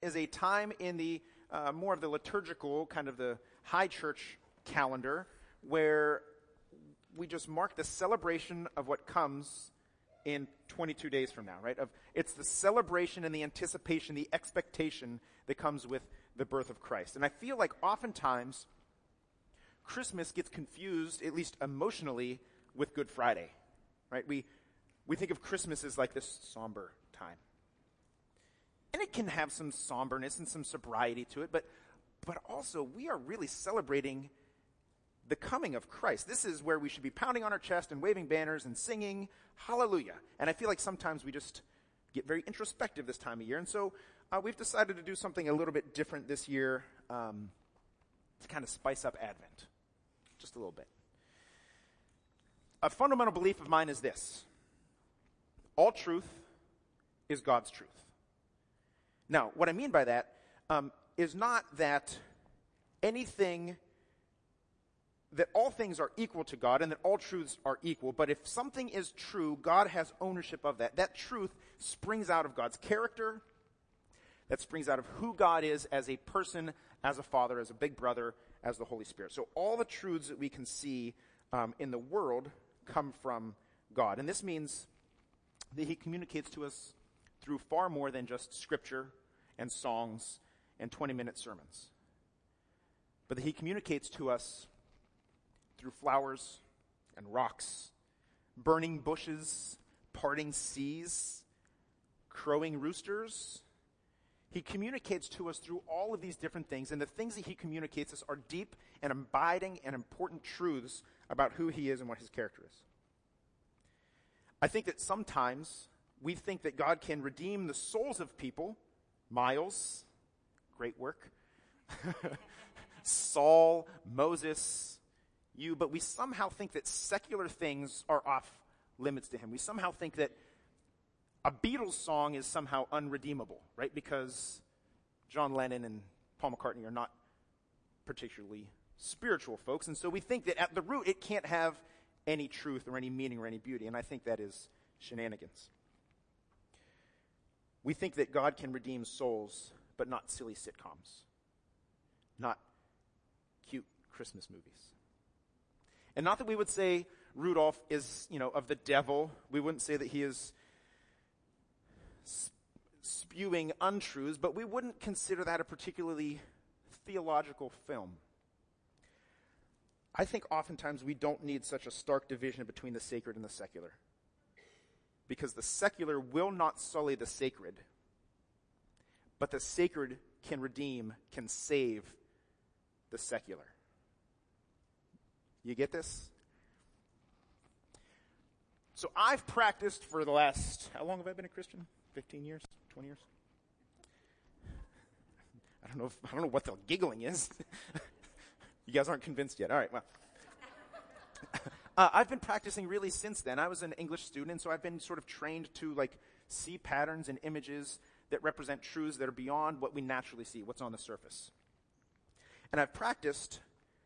is a time in the more of the liturgical, kind of the high church calendar, where we just mark the celebration of what comes in 22 days from now, right? It's the celebration and the anticipation, the expectation that comes with the birth of Christ. And I feel like oftentimes Christmas gets confused, at least emotionally, with Good Friday, right? We think of Christmas as like this somber time. And it can have some somberness and some sobriety to it, but also we are really celebrating the coming of Christ. This is where we should be pounding on our chest and waving banners and singing hallelujah. And I feel like sometimes we just get very introspective this time of year. And so we've decided to do something a little bit different this year to kind of spice up Advent just a little bit. A fundamental belief of mine is this: all truth is God's truth. Now, what I mean by that is not that all things are equal to God and that all truths are equal, but if something is true, God has ownership of that. That truth springs out of God's character, that springs out of who God is as a person, as a father, as a big brother, as the Holy Spirit. So all the truths that we can see in the world come from God. And this means that he communicates to us through far more than just scripture and songs and 20-minute sermons. But that he communicates to us through flowers and rocks, burning bushes, parting seas, crowing roosters. He communicates to us through all of these different things, and the things that he communicates us are deep and abiding and important truths about who he is and what his character is. I think that sometimes we think that God can redeem the souls of people. Miles, great work. Saul, Moses, you, but we somehow think that secular things are off limits to him. We somehow think that a Beatles song is somehow unredeemable, right? Because John Lennon and Paul McCartney are not particularly spiritual folks, and so we think that at the root it can't have any truth or any meaning or any beauty, and I think that is shenanigans. We think that God can redeem souls, but not silly sitcoms, not cute Christmas movies. And not that we would say Rudolph is, of the devil. We wouldn't say that he is spewing untruths, but we wouldn't consider that a particularly theological film. I think oftentimes we don't need such a stark division between the sacred and the secular, because the secular will not sully the sacred, but the sacred can redeem, can save the secular. You get this? So I've practiced for the last, how long have I been a Christian? 15 years? 20 years? I don't know what the giggling is. You guys aren't convinced yet. All right, well. I've been practicing really since then. I was an English student, so I've been sort of trained to see patterns and images that represent truths that are beyond what we naturally see, what's on the surface. And I've practiced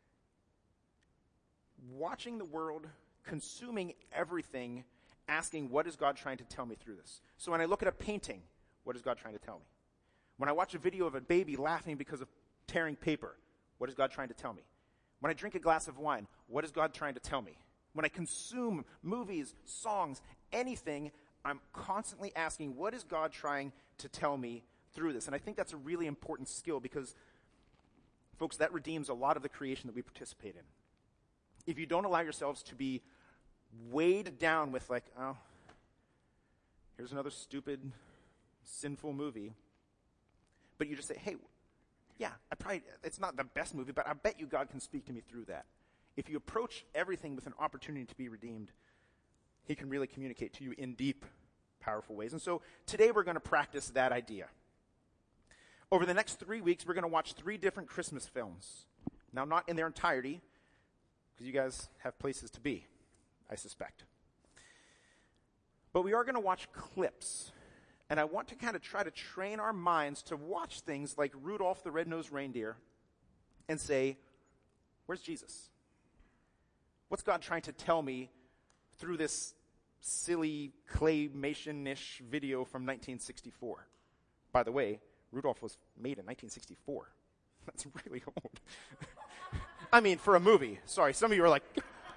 watching the world, consuming everything, asking, what is God trying to tell me through this? So when I look at a painting, what is God trying to tell me? When I watch a video of a baby laughing because of tearing paper, what is God trying to tell me? When I drink a glass of wine, what is God trying to tell me? When I consume movies, songs, anything, I'm constantly asking, what is God trying to tell me through this? And I think that's a really important skill because, folks, that redeems a lot of the creation that we participate in. If you don't allow yourselves to be weighed down with here's another stupid, sinful movie, but you just say, hey, yeah, it's not the best movie, but I bet you God can speak to me through that. If you approach everything with an opportunity to be redeemed, he can really communicate to you in deep, powerful ways. And so today we're going to practice that idea. Over the next 3 weeks, we're going to watch 3 different Christmas films. Now, not in their entirety, because you guys have places to be, I suspect. But we are going to watch clips. And I want to kind of try to train our minds to watch things like Rudolph the Red-Nosed Reindeer and say, where's Jesus? What's God trying to tell me through this silly claymation-ish video from 1964? By the way, Rudolph was made in 1964. That's really old. I mean, for a movie. Sorry, some of you are like...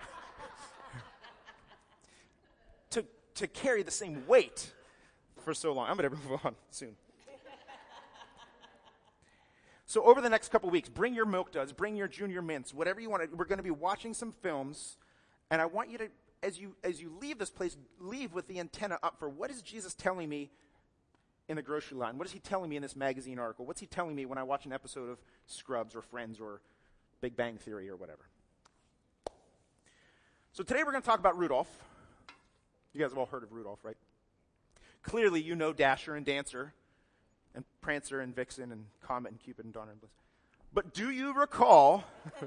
to carry the same weight for so long. I'm going to move on soon. So over the next couple weeks, bring your Milk Duds, bring your Junior Mints, whatever you want. We're going to be watching some films, and I want you to, as you leave this place, leave with the antenna up for what is Jesus telling me in the grocery line? What is he telling me in this magazine article? What's he telling me when I watch an episode of Scrubs or Friends or Big Bang Theory or whatever? So today we're going to talk about Rudolph. You guys have all heard of Rudolph, right? Clearly you know Dasher and Dancer and Prancer and Vixen and Comet and Cupid and Donner and Bliss. But do you recall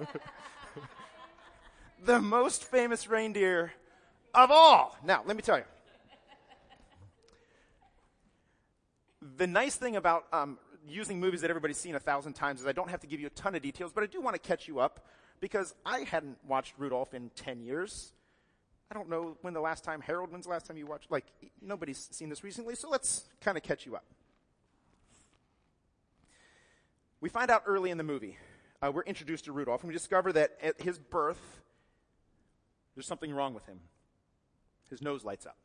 the most famous reindeer of all? Now, let me tell you. The nice thing about using movies that everybody's seen 1,000 times is I don't have to give you a ton of details, but I do want to catch you up because I hadn't watched Rudolph in 10 years. I don't know when's the last time you watched, nobody's seen this recently, so let's kind of catch you up. We find out early in the movie, we're introduced to Rudolph, and we discover that at his birth, there's something wrong with him. His nose lights up.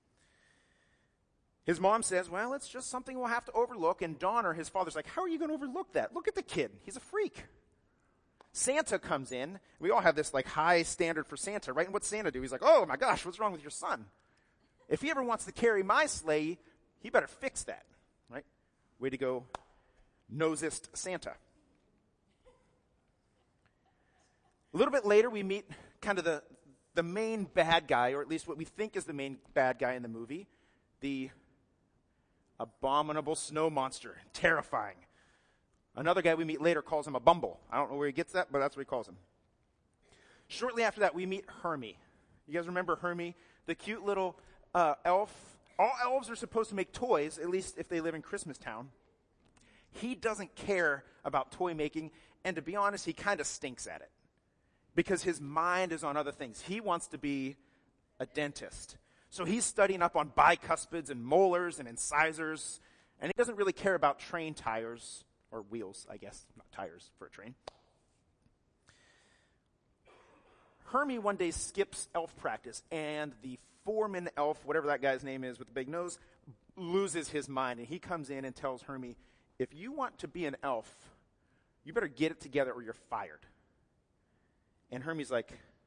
His mom says, well, it's just something we'll have to overlook, and Donner, his father's like, how are you going to overlook that? Look at the kid. He's a freak. Santa comes in. We all have this high standard for Santa, right? And what's Santa do? He's like, oh my gosh, what's wrong with your son? If he ever wants to carry my sleigh, he better fix that, right? Way to go, nosist Santa. A little bit later, we meet kind of the main bad guy, or at least what we think is the main bad guy in the movie, the abominable snow monster, terrifying. Another guy we meet later calls him a bumble. I don't know where he gets that, but that's what he calls him. Shortly after that, we meet Hermie. You guys remember Hermie? The cute little elf. All elves are supposed to make toys, at least if they live in Christmas Town. He doesn't care about toy making, and to be honest, he kind of stinks at it. Because his mind is on other things. He wants to be a dentist. So he's studying up on bicuspids and molars and incisors, and he doesn't really care about train tires. Or wheels, I guess, not tires for a train. Hermie one day skips elf practice, and the foreman elf, whatever that guy's name is with the big nose, loses his mind. And he comes in and tells Hermie, if you want to be an elf, you better get it together or you're fired. And Hermie's like,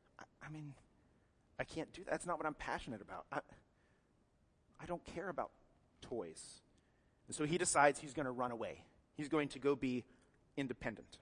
I can't do that. That's not what I'm passionate about. I don't care about toys. And so he decides he's going to run away. He's going to go be independent.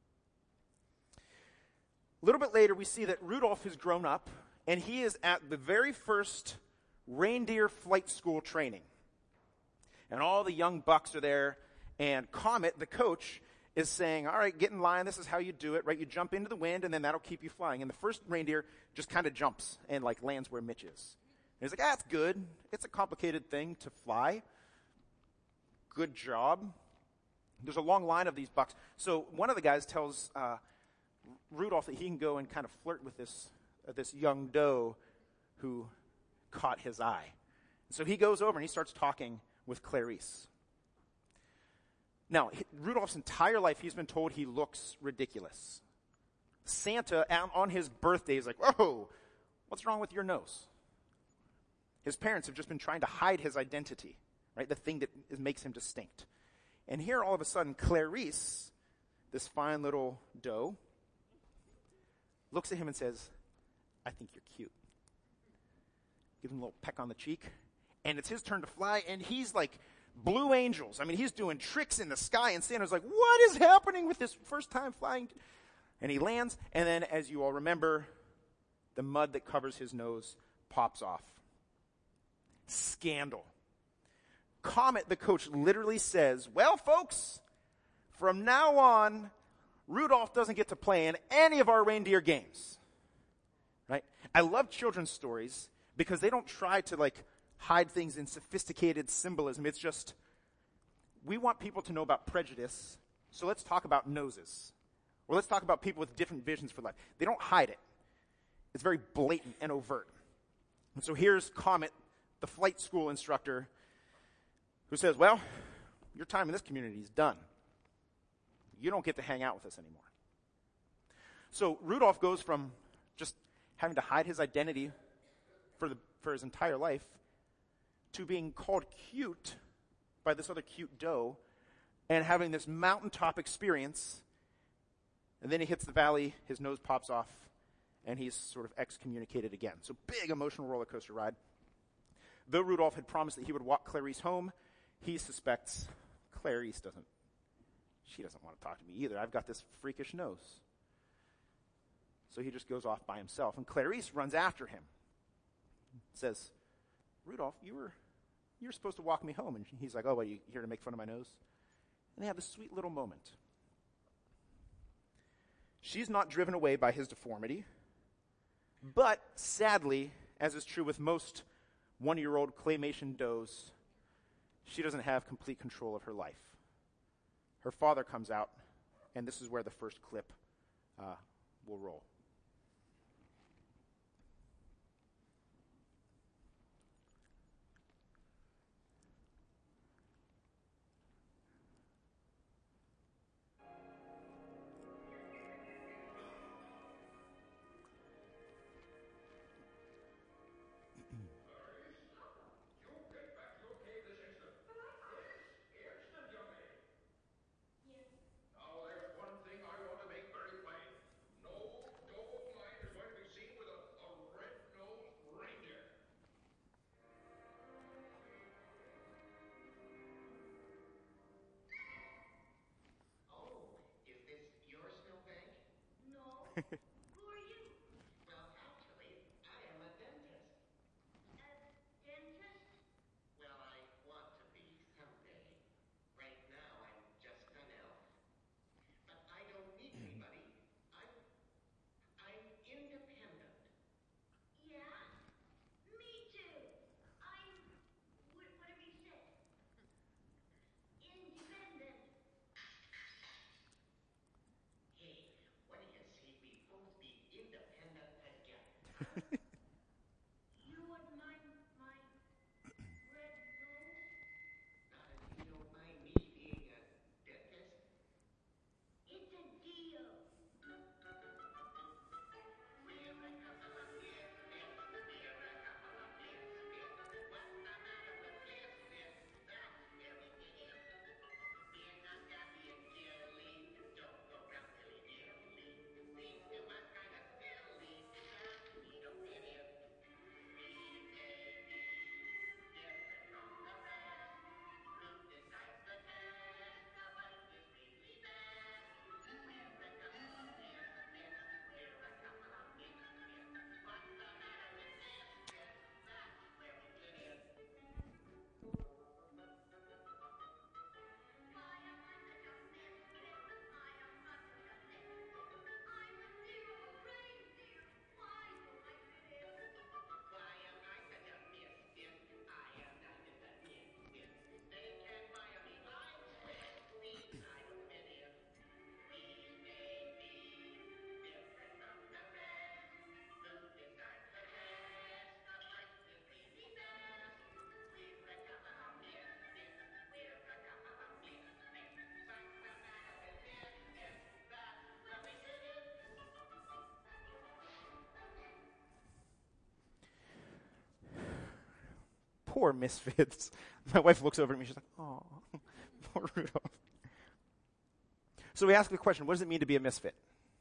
A little bit later, we see that Rudolph has grown up, and he is at the very first reindeer flight school training. And all the young bucks are there, and Comet, the coach, is saying, all right, get in line, this is how you do it, right? You jump into the wind, and then that'll keep you flying. And the first reindeer just kind of jumps and lands where Mitch is. And he's like, that's good. It's a complicated thing to fly. Good job. There's a long line of these bucks. So one of the guys tells Rudolph that he can go and kind of flirt with this young doe who caught his eye. So he goes over and he starts talking with Clarice. Now, Rudolph's entire life, he's been told he looks ridiculous. Santa, on his birthday, is like, whoa, what's wrong with your nose? His parents have just been trying to hide his identity, right? The thing that makes him distinct. And here, all of a sudden, Clarice, this fine little doe, looks at him and says, I think you're cute. Gives him a little peck on the cheek. And it's his turn to fly, and he's like Blue Angels. He's doing tricks in the sky, and Santa's like, what is happening with this first time flying? And he lands, and then, as you all remember, the mud that covers his nose pops off. Scandal. Comet, the coach, literally says, well, folks, from now on, Rudolph doesn't get to play in any of our reindeer games. Right? I love children's stories because they don't try to hide things in sophisticated symbolism. It's just, we want people to know about prejudice, so let's talk about noses. Or let's talk about people with different visions for life. They don't hide it. It's very blatant and overt. And so here's Comet, the flight school instructor, who says, well, Your time in this community is done. You don't get to hang out with us anymore. So Rudolph goes from just having to hide his identity for his entire life to being called cute by this other cute doe and having this mountaintop experience. And then he hits the valley, his nose pops off, and he's sort of excommunicated again. So big emotional roller coaster ride. Though Rudolph had promised that he would walk Clarice home, he suspects Clarice doesn't want to talk to me either. I've got this freakish nose. So he just goes off by himself. And Clarice runs after him. Says, Rudolph, you were supposed to walk me home. And he's like, oh, what, you here to make fun of my nose? And they have this sweet little moment. She's not driven away by his deformity. But sadly, as is true with most one-year-old claymation does, she doesn't have complete control of her life. Her father comes out, and this is where the first clip will roll. Who are you? Well, actually, I am a dentist. A dentist? Well, I want to be someday. Right now, I'm just an elf. But I don't need anybody. I'm independent. Yeah? Me too. Whatever you said. Independent. Hey, what do you say we both be independent together? You wouldn't mind my red nose? Not if you don't mind me being a dentist. It's a deal. We're a couple of misfits. We're a couple of misfits. What's the matter with misfits? That's where we get in. We're not Daffy and Jelly. Don't go round dilly-dilly. Things do us kind of silly. We don't fit in. We may be different from the rest. Who decides the test? The one is really best. We're a couple of misfits. We're a couple of misfits. What's the matter with misfits? That's where we get in. Why am I such a misfit? I am not such a misfit. I'm a zero reindeer. Why don't I fit in? Why am I such a misfit? I am not just a misfit. They can't fire me. I'm Swiss. Means I don't fit in. We may be different from the rest. Who decides the test? The first is really best. We're a couple of misfits. We're a couple of misfits. What's the matter with misfits? That's where we get in. Poor misfits. My wife looks over at me. She's like, oh, poor Rudolph. So we ask the question, what does it mean to be a misfit?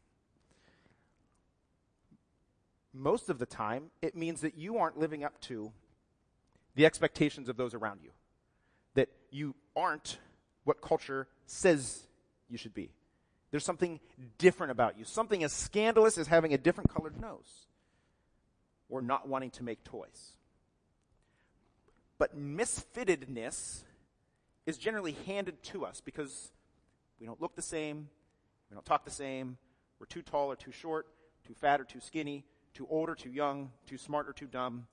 Most of the time, it means that you aren't living up to the expectations of those around you. That you aren't what culture says you should be. There's something different about you. Something as scandalous as having a different colored nose. Or not wanting to make toys. But misfittedness is generally handed to us because we don't look the same, we don't talk the same, we're too tall or too short, too fat or too skinny, too old or too young, too smart or too dumb.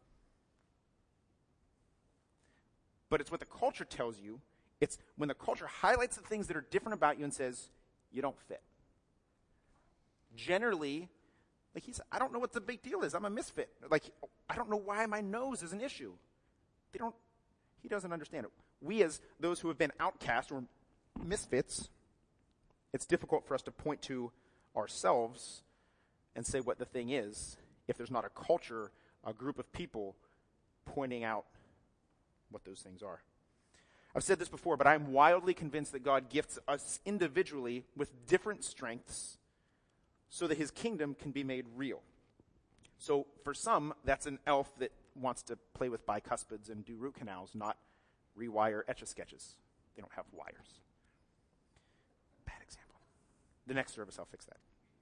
But it's what the culture tells you. It's when the culture highlights the things that are different about you and says, you don't fit. Generally, like he said, I don't know what the big deal is. I'm a misfit. Like, I don't know why my nose is an issue. He doesn't understand it. we as those who have been outcast or misfits, it's difficult for us to point to ourselves and say what the thing is if there's not a culture, a group of people pointing out what those things are. I've said this before, but I'm wildly convinced that God gifts us individually with different strengths so that his kingdom can be made real. So for some, that's an elf that wants to play with bicuspids and do root canals, not rewire Etch-a-Sketches. They don't have wires. Bad example. The next service, I'll fix that.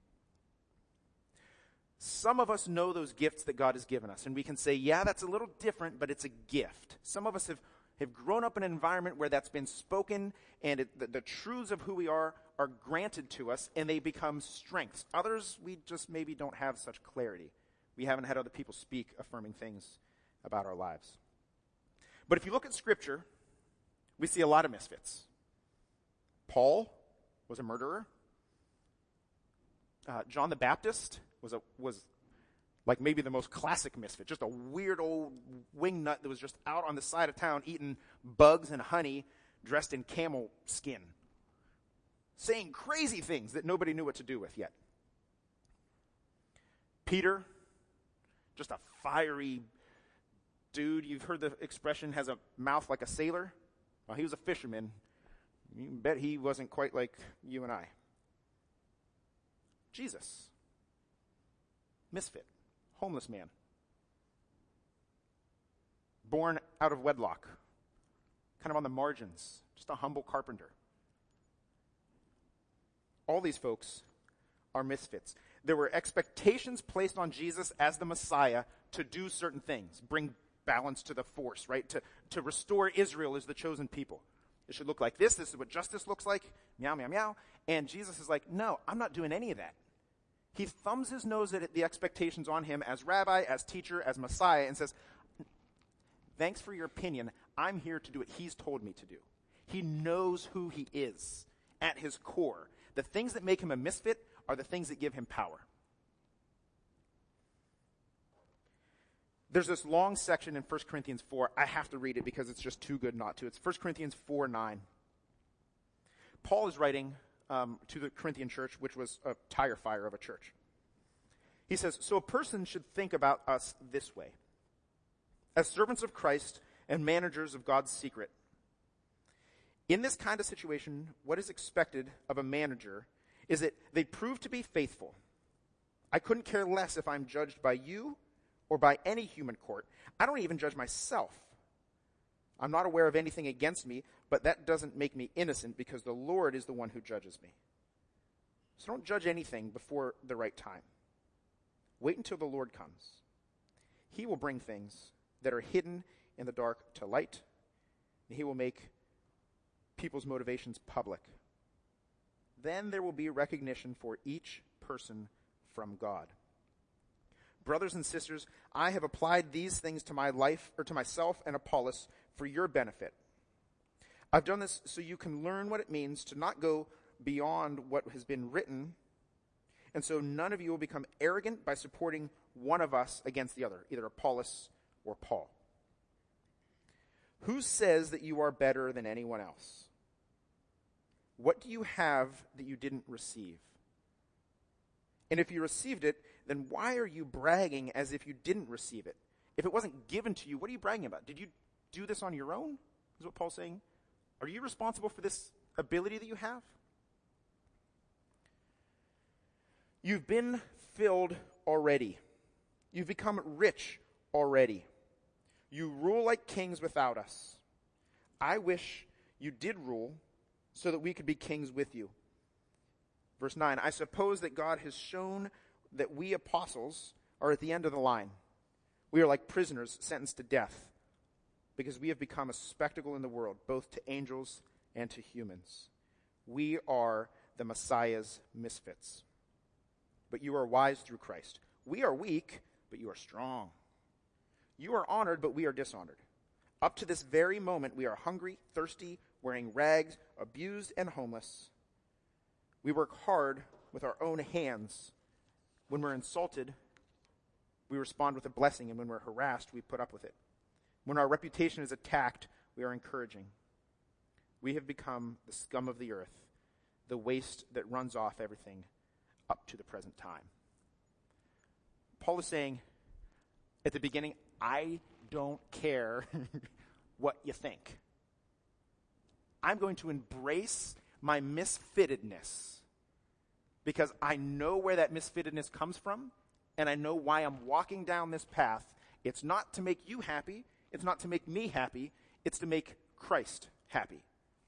Some of us know those gifts that God has given us, and we can say, yeah, that's a little different, but it's a gift. Some of us have grown up in an environment where that's been spoken, and the truths of who we are granted to us, and they become strengths. Others, we just maybe don't have such clarity. We haven't had other people speak affirming things about our lives. But if you look at Scripture, we see a lot of misfits. Paul was a murderer. John the Baptist was like maybe the most classic misfit, just a weird old wingnut that was just out on the side of town eating bugs and honey dressed in camel skin, saying crazy things that nobody knew what to do with yet. Peter, just a fiery dude. You've heard the expression, has a mouth like a sailor. Well, he was a fisherman. You can bet he wasn't quite like you and I. Jesus, misfit, homeless man, born out of wedlock, kind of on the margins, just a humble carpenter. All these folks are misfits. There were expectations placed on Jesus as the Messiah to do certain things, bring balance to the force, right? To restore Israel as the chosen people. It should look like this. This is what justice looks like. Meow, meow, meow. And Jesus is like, no, I'm not doing any of that. He thumbs his nose at the expectations on him as rabbi, as teacher, as Messiah, and says, thanks for your opinion. I'm here to do what he's told me to do. He knows who he is at his core. The things that make him a misfit are the things that give him power. There's this long section in 1 Corinthians 4. I have to read it because it's just too good not to. It's 1 Corinthians 4:9. Paul is writing to the Corinthian church, which was a tire fire of a church. He says, so a person should think about us this way. As servants of Christ and managers of God's secret. In this kind of situation, what is expected of a manager is that they prove to be faithful. I couldn't care less if I'm judged by you or by any human court. I don't even judge myself. I'm not aware of anything against me, but that doesn't make me innocent because the Lord is the one who judges me. So don't judge anything before the right time. Wait until the Lord comes. He will bring things that are hidden in the dark to light, and he will make people's motivations public. Then there will be recognition for each person from God. Brothers and sisters, I have applied these things to my life, or to myself and Apollos, for your benefit. I've done this so you can learn what it means to not go beyond what has been written, and so none of you will become arrogant by supporting one of us against the other, either Apollos or Paul. Who says that you are better than anyone else? What do you have that you didn't receive? And if you received it, then why are you bragging as if you didn't receive it? If it wasn't given to you, what are you bragging about? Did you do this on your own? Is what Paul's saying. Are you responsible for this ability that you have? You've been filled already. You've become rich already. You rule like kings without us. I wish you did rule so that we could be kings with you. Verse 9, I suppose that God has shown that we apostles are at the end of the line. We are like prisoners sentenced to death because we have become a spectacle in the world, both to angels and to humans. We are the Messiah's misfits. But you are wise through Christ. We are weak, but you are strong. You are honored, but we are dishonored. Up to this very moment, we are hungry, thirsty, wearing rags, abused, and homeless. We work hard with our own hands. When we're insulted, we respond with a blessing, and when we're harassed, we put up with it. When our reputation is attacked, we are encouraging. We have become the scum of the earth, the waste that runs off everything up to the present time. Paul is saying at the beginning, I don't care what you think. I'm going to embrace my misfittedness because I know where that misfittedness comes from, and I know why I'm walking down this path. It's not to make you happy. It's not to make me happy. It's to make Christ happy.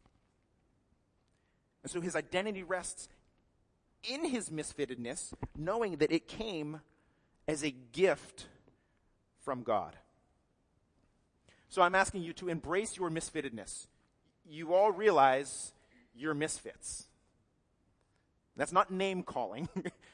And so his identity rests in his misfittedness, knowing that it came as a gift from God. So I'm asking you to embrace your misfittedness. You all realize you're misfits. That's not name calling.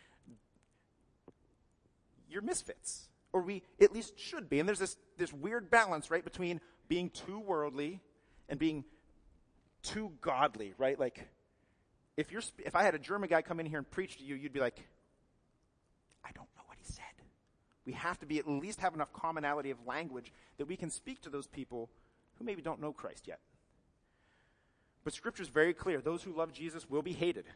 You're misfits. Or we at least should be. And there's this weird balance, right, between being too worldly and being too godly, right? Like, if I had a German guy come in here and preach to you, you'd be like, I don't know what he said. We have to at least have enough commonality of language that we can speak to those people who maybe don't know Christ yet. But Scripture is very clear. Those who love Jesus will be hated.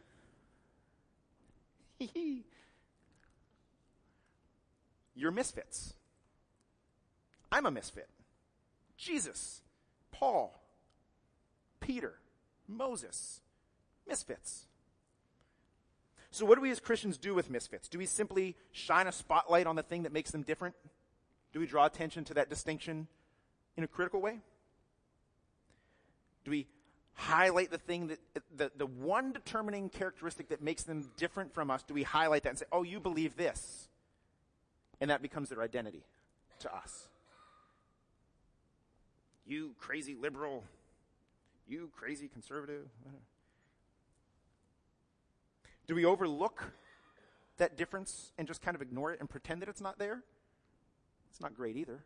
You're misfits. I'm a misfit. Jesus, Paul, Peter, Moses, misfits. So what do we as Christians do with misfits? Do we simply shine a spotlight on the thing that makes them different? Do we draw attention to that distinction in a critical way? Do we highlight the thing that the one determining characteristic that makes them different from us? Do we highlight that and say, oh, you believe this? And that becomes their identity to us. You crazy liberal, you crazy conservative. Do we overlook that difference and just kind of ignore it and pretend that it's not there? It's not great either.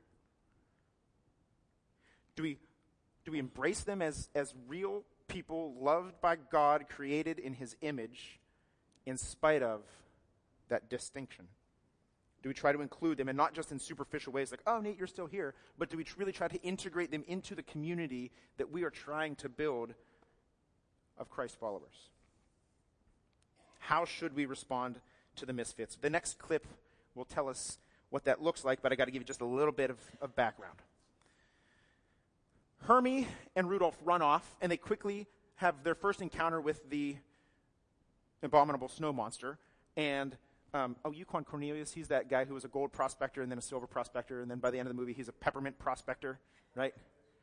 Do we embrace them as real people loved by God, created in his image, in spite of that distinction? Do we try to include them, and not just in superficial ways like, oh, Nate, you're still here, but do we really try to integrate them into the community that we are trying to build of Christ followers? How should we respond to the misfits? The next clip will tell us what that looks like, but I got to give you just a little bit of background. Hermie and Rudolph run off, and they quickly have their first encounter with the abominable snow monster, and Yukon Cornelius, he's that guy who was a gold prospector and then a silver prospector, and then by the end of the movie, he's a peppermint prospector, right?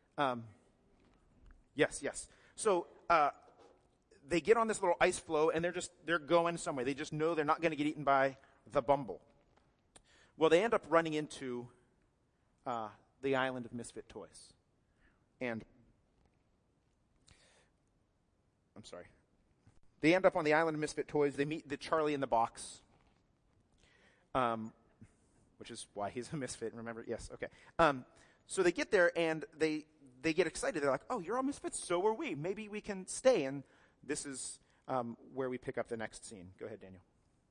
Yes. So they get on this little ice floe, and they're going somewhere. They just know they're not going to get eaten by the Bumble. Well, they end up running into the island of misfit toys. And, I'm sorry. They end up on the island of misfit toys. They meet the Charlie in the box. Which is why he's a misfit, remember? Yes, okay. So they get there, and they get excited. They're like, oh, you're all misfits, so are we. Maybe we can stay. And this is where we pick up the next scene. Go ahead, Daniel.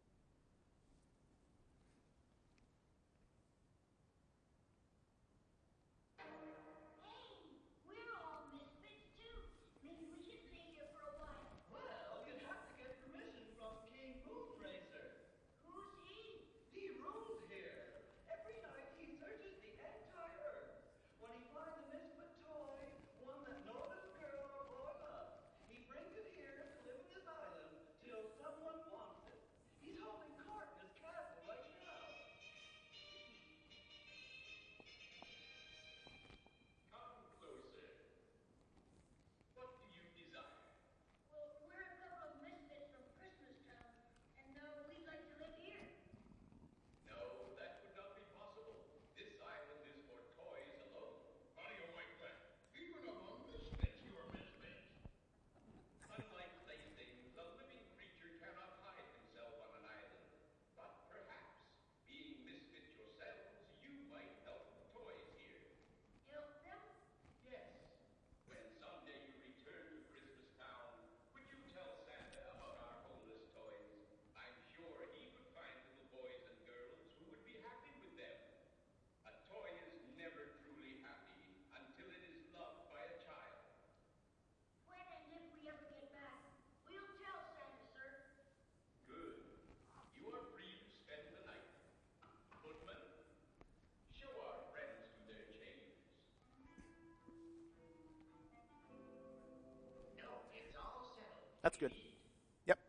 We're all misfits too. Maybe we should stay here for a while. Well, you'd have to get permission from King Moonracer. Who's he? He rules here. Every night he searches the entire earth. When he finds a misfit toy, one that no little girl or boy loves, he brings it here to live in this island till someone wants it. That's good. Yep.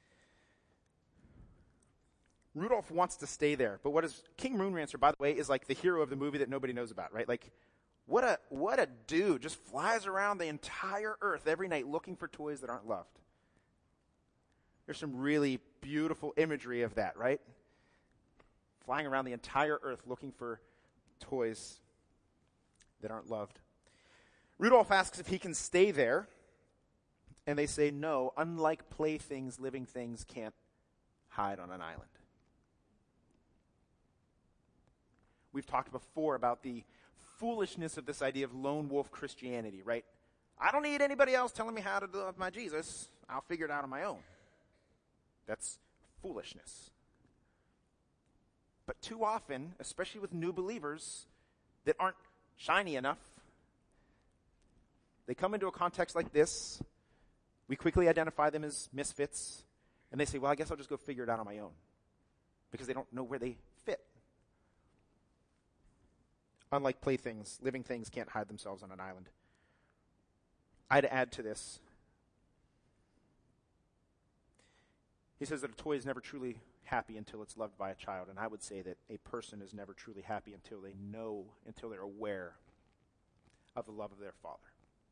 Rudolph wants to stay there, but what is King Moonrancer, by the way, is like the hero of the movie that nobody knows about, right? Like, what a dude, just flies around the entire earth every night looking for toys that aren't loved. There's some really beautiful imagery of that, right? Flying around the entire earth looking for toys that aren't loved. Rudolph asks if he can stay there, and they say no. Unlike playthings, living things can't hide on an island. We've talked before about the foolishness of this idea of lone wolf Christianity, right? I don't need anybody else telling me how to love my Jesus. I'll figure it out on my own. That's foolishness. But too often, especially with new believers that aren't shiny enough, they come into a context like this. We quickly identify them as misfits, and they say, well, I guess I'll just go figure it out on my own, because they don't know where they fit. Unlike playthings, living things can't hide themselves on an island. I'd add to this. He says that a toy is never truly happy until it's loved by a child, and I would say that a person is never truly happy until they're aware of the love of their Father.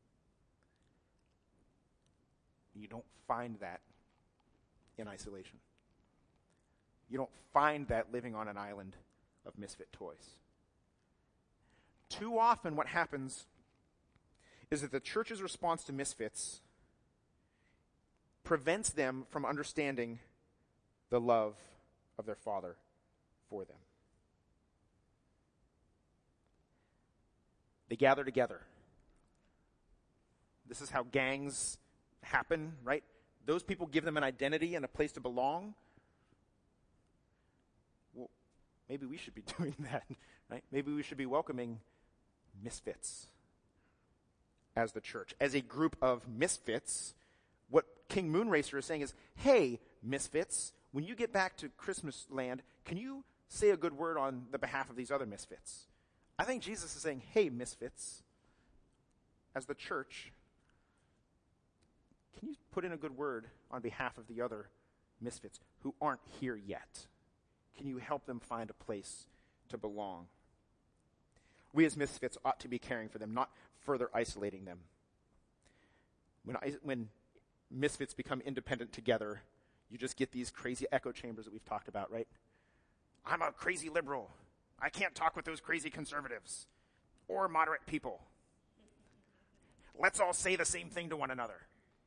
You don't find that in isolation. You don't find that living on an island of misfit toys. Too often what happens is that the church's response to misfits prevents them from understanding the love of their Father for them. They gather together. This is how gangs happen, right? Those people give them an identity and a place to belong. Well, maybe we should be doing that, right? Maybe we should be welcoming misfits as the church. As a group of misfits, what King Moonracer is saying is, hey, misfits, when you get back to Christmas land, can you say a good word on the behalf of these other misfits? I think Jesus is saying, hey, misfits, as the church, can you put in a good word on behalf of the other misfits who aren't here yet? Can you help them find a place to belong? We as misfits ought to be caring for them, not further isolating them. When misfits become independent together, you just get these crazy echo chambers that we've talked about, right? I'm a crazy liberal. I can't talk with those crazy conservatives or moderate people. Let's all say the same thing to one another.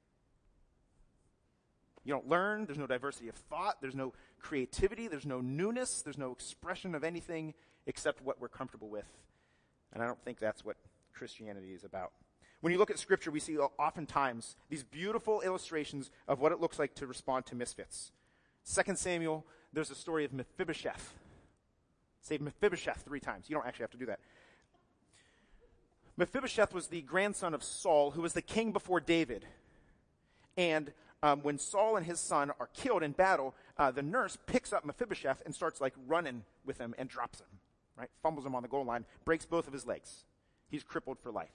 You don't learn. There's no diversity of thought. There's no creativity. There's no newness. There's no expression of anything except what we're comfortable with. And I don't think that's what Christianity is about. When you look at Scripture, we see oftentimes these beautiful illustrations of what it looks like to respond to misfits. 2 Samuel, there's a story of Mephibosheth. Say Mephibosheth 3 times. You don't actually have to do that. Mephibosheth was the grandson of Saul, who was the king before David. And when Saul and his son are killed in battle, the nurse picks up Mephibosheth and starts like running with him and drops him, right? Fumbles him on the goal line, breaks both of his legs. He's crippled for life.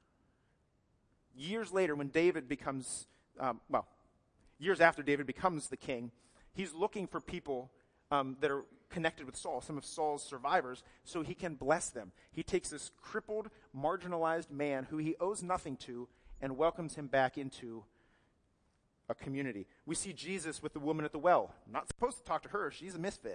Years later, when David becomes, years after David becomes the king, he's looking for people that are connected with Saul, some of Saul's survivors, so he can bless them. He takes this crippled, marginalized man who he owes nothing to and welcomes him back into a community. We see Jesus with the woman at the well. Not supposed to talk to her. She's a misfit.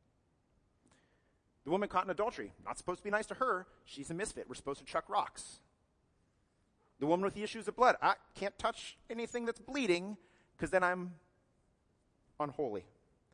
The woman caught in adultery. Not supposed to be nice to her. She's a misfit. We're supposed to chuck rocks. The woman with the issues of blood. I can't touch anything that's bleeding because then I'm unholy.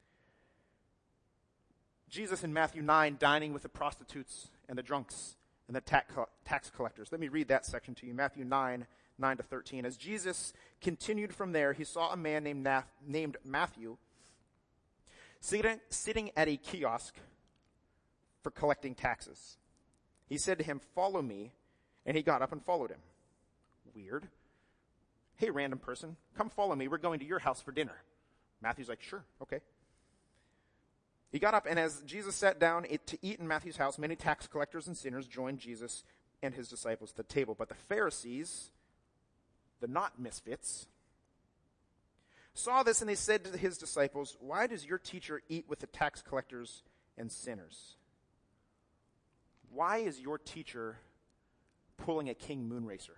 Jesus in Matthew 9 dining with the prostitutes and the drunks and the tax collectors. Let me read that section to you. Matthew 9:9-13. As Jesus continued from there, he saw a man named Matthew sitting at a kiosk for collecting taxes. He said to him, "Follow me," and he got up and followed him. Weird. Hey, random person, come follow me. We're going to your house for dinner. Matthew's like, sure, okay. He got up, and as Jesus sat down to eat in Matthew's house, many tax collectors and sinners joined Jesus and his disciples at the table. But the Pharisees, the not misfits, saw this, and they said to his disciples, "Why does your teacher eat with the tax collectors and sinners?" Why is your teacher pulling a king moonracer?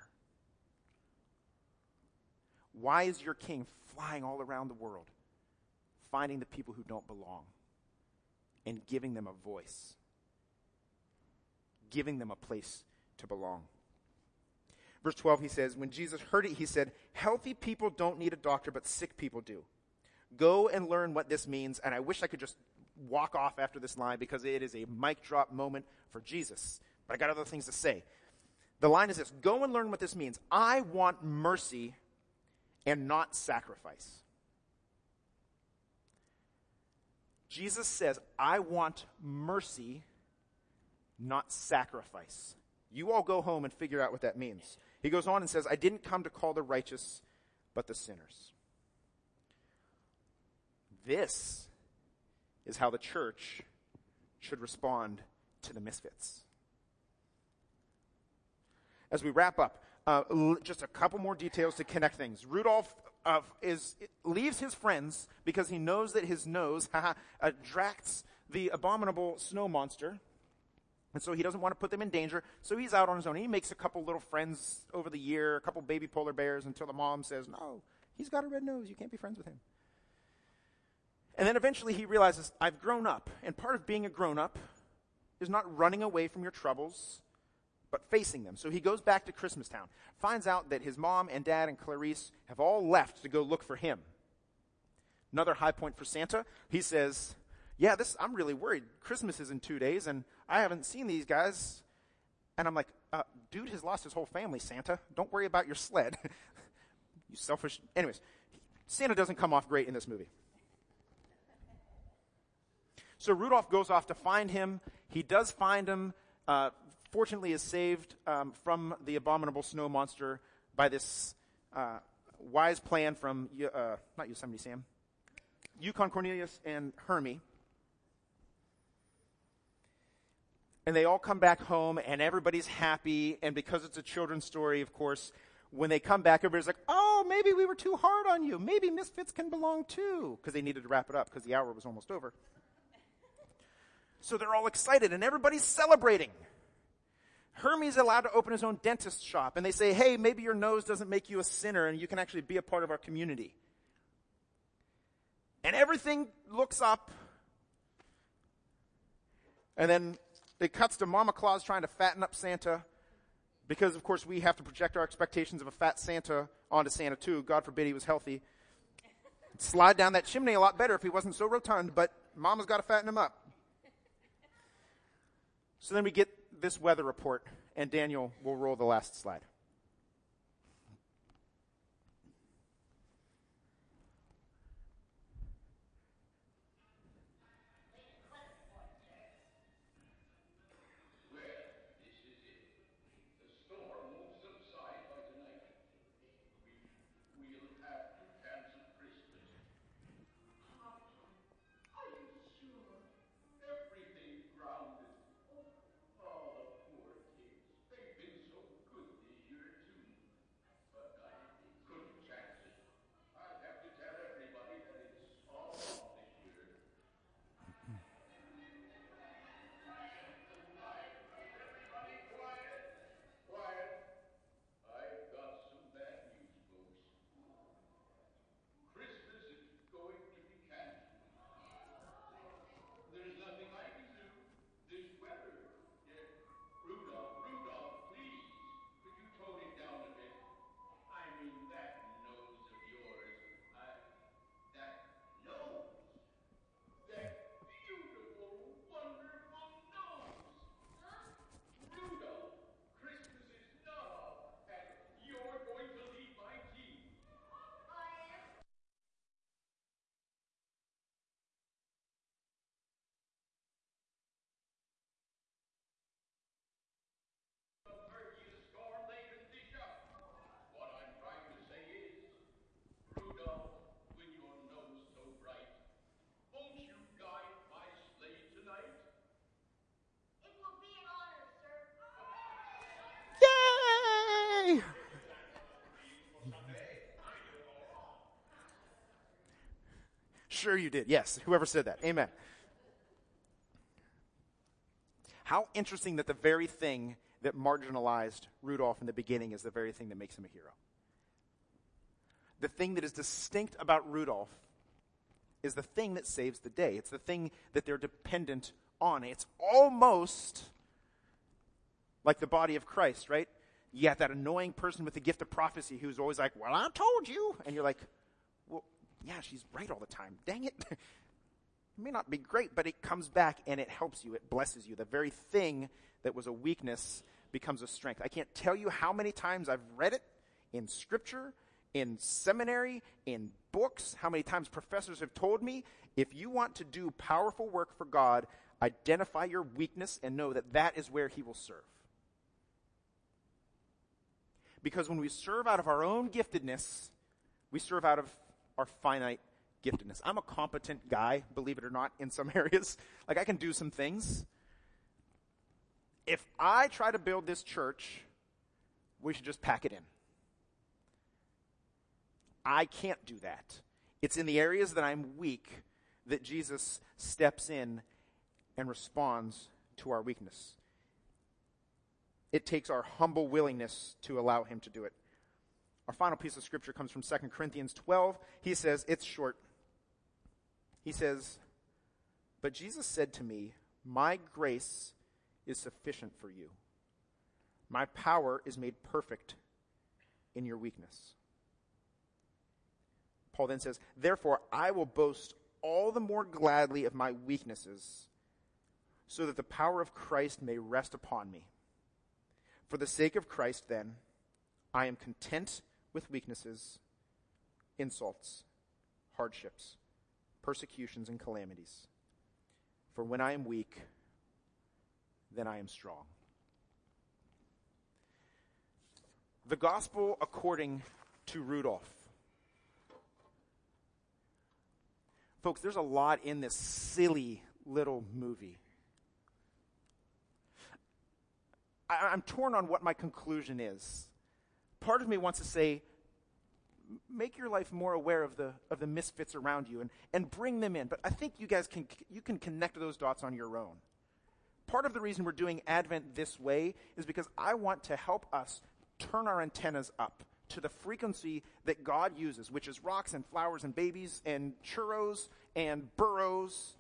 Why is your king flying all around the world, finding the people who don't belong and giving them a voice, giving them a place to belong? Verse 12, he says, when Jesus heard it, he said, "Healthy people don't need a doctor, but sick people do. Go and learn what this means." And I wish I could just walk off after this line because it is a mic drop moment for Jesus. But I got other things to say. The line is this: go and learn what this means. I want mercy and not sacrifice. Jesus says, I want mercy, not sacrifice. You all go home and figure out what that means. He goes on and says, I didn't come to call the righteous, but the sinners. This is how the church should respond to the misfits. As we wrap up, just a couple more details to connect things. Rudolph leaves his friends because he knows that his nose attracts the abominable snow monster. And so he doesn't want to put them in danger, so he's out on his own. He makes a couple little friends over the year, a couple baby polar bears, until the mom says, no, he's got a red nose, you can't be friends with him. And then eventually he realizes, I've grown up, and part of being a grown-up is not running away from your troubles, but facing them. So he goes back to Christmastown, finds out that his mom and dad and Clarice have all left to go look for him. Another high point for Santa, he says, yeah, I'm really worried. Christmas is in 2 days, and I haven't seen these guys. And I'm like, dude has lost his whole family, Santa. Don't worry about your sled. You selfish. Anyways, Santa doesn't come off great in this movie. So Rudolph goes off to find him. He does find him. Fortunately is saved from the abominable snow monster by this wise plan from, not Yosemite Sam, Yukon Cornelius and Hermie. And they all come back home, and everybody's happy. And because it's a children's story, of course, when they come back, everybody's like, oh, maybe we were too hard on you. Maybe misfits can belong too. Because they needed to wrap it up because the hour was almost over. So they're all excited, and everybody's celebrating. Hermie's allowed to open his own dentist shop. And they say, hey, maybe your nose doesn't make you a sinner, and you can actually be a part of our community. And everything looks up. And then it cuts to Mama Claus trying to fatten up Santa because, of course, we have to project our expectations of a fat Santa onto Santa, too. God forbid he was healthy. He'd slide down that chimney a lot better if he wasn't so rotund, but Mama's got to fatten him up. So then we get this weather report, and Daniel will roll the last slide. Sure you did. Yes, whoever said that. Amen. How interesting that the very thing that marginalized Rudolph in the beginning is the very thing that makes him a hero. The thing that is distinct about Rudolph is the thing that saves the day. It's the thing that they're dependent on. It's almost like the body of Christ, right? You got that annoying person with the gift of prophecy who's always like, well, I told you. And you're like, well, yeah, she's right all the time. Dang it. It may not be great, but it comes back and it helps you. It blesses you. The very thing that was a weakness becomes a strength. I can't tell you how many times I've read it in scripture, in seminary, in books, how many times professors have told me, if you want to do powerful work for God, identify your weakness and know that that is where he will serve. Because when we serve out of our own giftedness, we serve out of our finite giftedness. I'm a competent guy, believe it or not, in some areas. Like, I can do some things. If I try to build this church, we should just pack it in. I can't do that. It's in the areas that I'm weak that Jesus steps in and responds to our weakness. It takes our humble willingness to allow him to do it. Our final piece of scripture comes from 2 Corinthians 12. He says, it's short. He says, but Jesus said to me, my grace is sufficient for you. My power is made perfect in your weakness. Paul then says, therefore I will boast all the more gladly of my weaknesses, so that the power of Christ may rest upon me. For the sake of Christ, then, I am content with weaknesses, insults, hardships, persecutions, and calamities. For when I am weak, then I am strong. The gospel according to Rudolph. Folks, there's a lot in this silly little movie. I'm torn on what my conclusion is. Part of me wants to say, make your life more aware of the misfits around you and bring them in. But I think you guys can connect those dots on your own. Part of the reason we're doing Advent this way is because I want to help us turn our antennas up to the frequency that God uses, which is rocks and flowers and babies and churros and burros.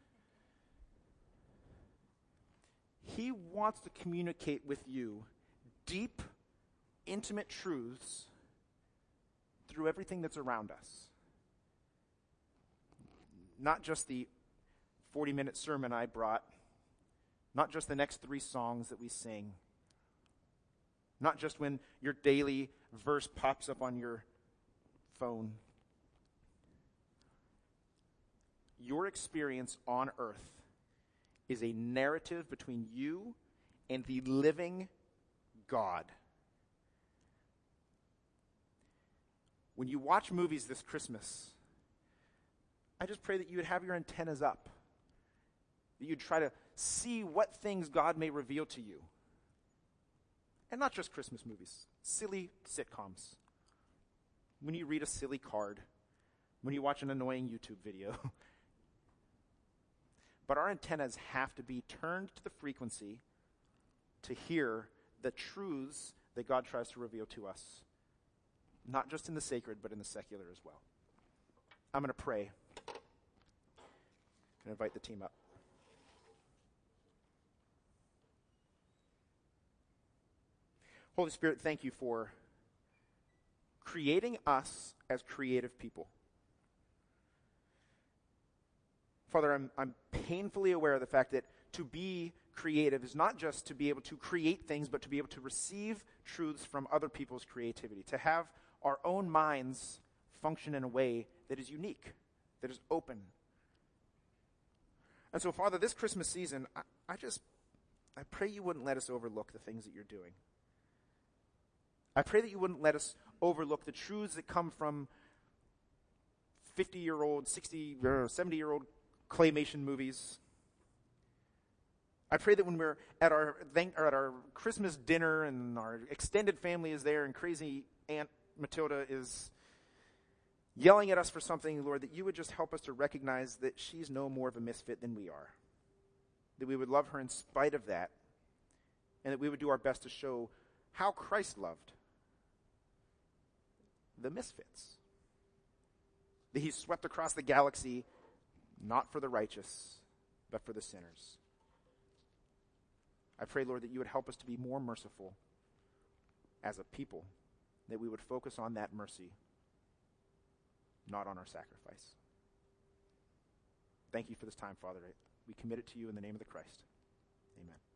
He wants to communicate with you deep, intimate truths through everything that's around us. Not just the 40-minute sermon I brought, not just the next 3 songs that we sing, not just when your daily verse pops up on your phone. Your experience on earth is a narrative between you and the living God. When you watch movies this Christmas, I just pray that you would have your antennas up, that you'd try to see what things God may reveal to you. And not just Christmas movies, silly sitcoms. When you read a silly card, when you watch an annoying YouTube video. But our antennas have to be turned to the frequency to hear the truths that God tries to reveal to us, not just in the sacred, but in the secular as well. I'm going to pray and invite the team up. Holy Spirit, thank you for creating us as creative people. Father, I'm painfully aware of the fact that to be creative is not just to be able to create things, but to be able to receive truths from other people's creativity, to have our own minds function in a way that is unique, that is open. And so, Father, this Christmas season, I pray you wouldn't let us overlook the things that you're doing. I pray that you wouldn't let us overlook the truths that come from 50-year-old, 60, 70-year-old claymation movies. I pray that when we're at our Christmas dinner and our extended family is there and crazy Aunt Matilda is yelling at us for something, Lord, that you would just help us to recognize that she's no more of a misfit than we are. That we would love her in spite of that, and that we would do our best to show how Christ loved the misfits. That he swept across the galaxy, not for the righteous, but for the sinners. I pray, Lord, that you would help us to be more merciful as a people, that we would focus on that mercy, not on our sacrifice. Thank you for this time, Father. We commit it to you in the name of the Christ. Amen.